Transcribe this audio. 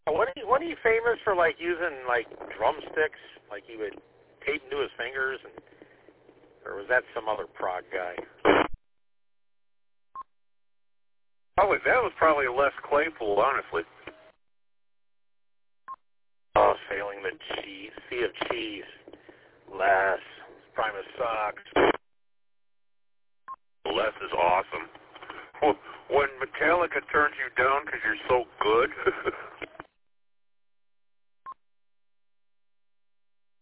Wasn't he famous for like using like drumsticks? Like he would tape into his fingers, or was that some other prog guy? That was probably Les Claypool, honestly. Oh, failing the cheese. Sea of Cheese. Les. Primus sucks. Les is awesome. When Metallica turns you down because you're so good.